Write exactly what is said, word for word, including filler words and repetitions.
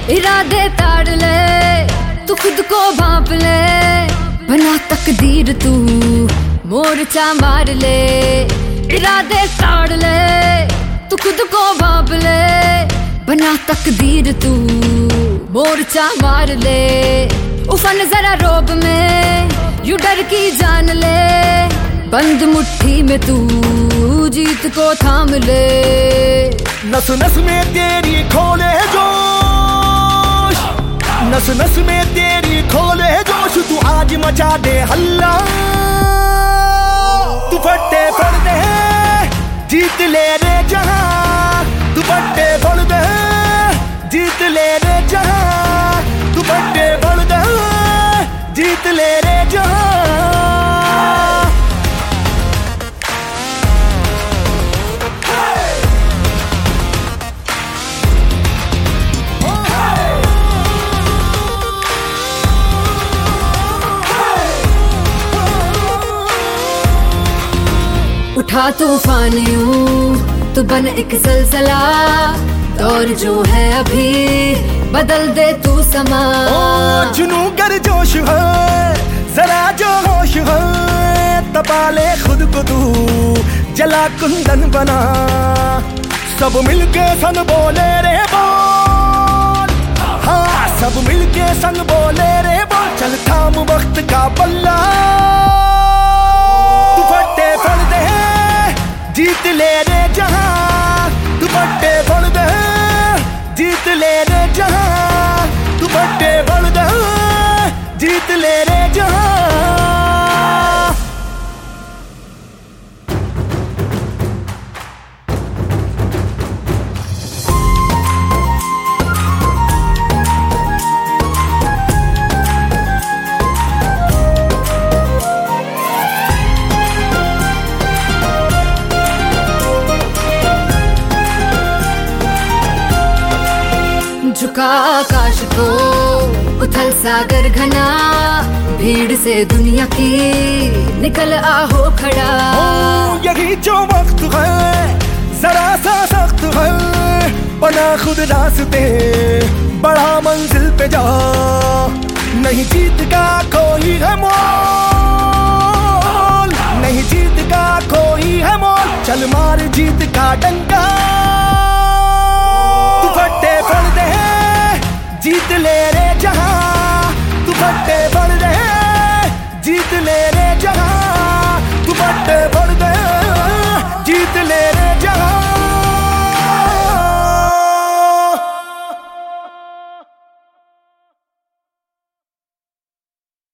इरादे ताड़ ले, तू खुद को भांप ले, बना तकदीर तू मोर्चा मार ले। इरादे ताड़ ले, तू खुद को भांप ले, बना तकदीर तू मोर्चा मार ले। उफन जरा रोब में यू डर की जान ले, बंद मुट्ठी में तू जीत को थाम ले। नस नस में तेरी खोले जोश, नस नस में तेरी खोले जोश, तू आज मचा दे हल्ला। तू फट्टे फोड़ दे, जीत ले रे जहां, तू फट्टे फोड़ दे, जीत ले रे जहां, तू फट्टे फोड़ दे, जीत ले रे जहां। उठा तूफान यूं तू बन एक सलसला, दौर जो है अभी बदल दे तू समा। ओ जुनू कर जोश है, जरा जो होश है, तपाले खुद को तू जला कुंदन बना। सब मिलके संग बोले रे बोल, हाँ सब मिलके संग बोले रे बोल, चल थाम वक्त का पल्ला। तू फट्टे फोड़ दे, जीत ले रे जहां, तू फट्टे फोड़ दे, जीत ले रे जहां, तू फट्टे फोड़ दे, जीत ले रे जहां। झुका आकाश को उथल सागर घना, भीड़ से दुनिया की निकल आओ खड़ा। ओ यही जो वक्त है जरा सा सख्त है, बना खुद रास्ते बड़ा मंजिल पे जा। नहीं जीत का कोई है मोल, नहीं जीत का कोई है मोल, चल मार जीत का डंका।